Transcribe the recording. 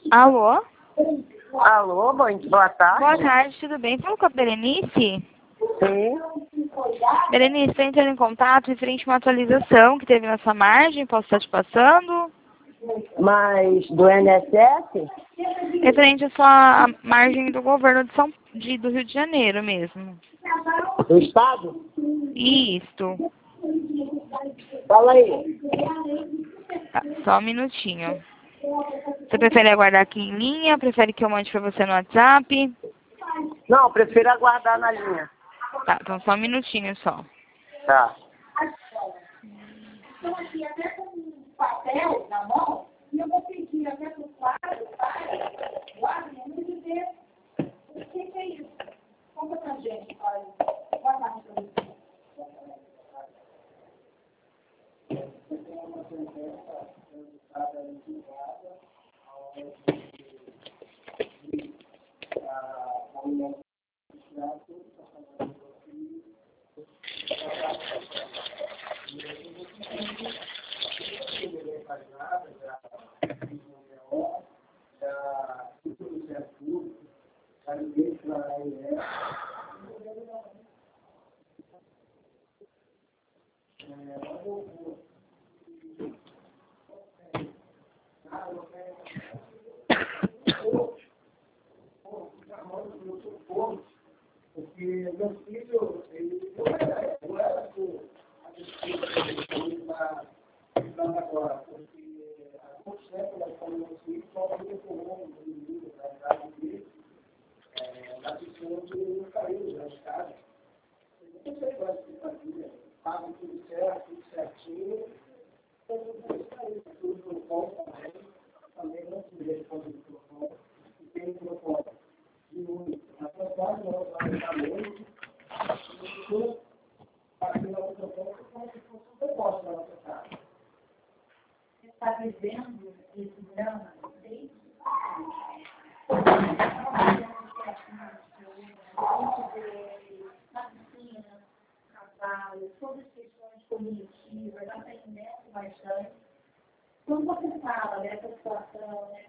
Alô? Alô, boa tarde. Boa tarde, tudo bem? Fala com a Berenice? Sim. Berenice, estou entrando em contato referente a uma atualização que teve na sua margem, posso estar te passando? Mas do INSS? Referente à sua margem do governo do Rio de Janeiro mesmo. Do Estado? Isto. Fala aí. Tá, só um minutinho. Você prefere aguardar aqui em linha? Prefere que eu mande para você no WhatsApp? Não, prefiro aguardar na linha. Tá, então só um minutinho só. Tá. Estou aqui até com um papel na mão e eu vou pedir até para o quadro, me dizer o que é isso. Conta para a gente, olha. Boa tarde para você. Porque meu filho, ele não era agora, porque há pouco tempo nós estamos no filho, só que ele tomou um livro da idade dele, na piscina que ele não caiu na escada. Eu não sei qual é a família, paga tudo certo, tudo certinho, tudo caiu, tudo no ponto também não se vê quando ele trocou, e tem que trocou. A transporte não vai estar muito, e aqui na outra ponta, como se fosse um depósito na nossa casa. Você está vivendo esse drama desde na piscina, trabalho, todas as questões cognitivas, aprendendo bastante. Quando você fala dessa situação, né,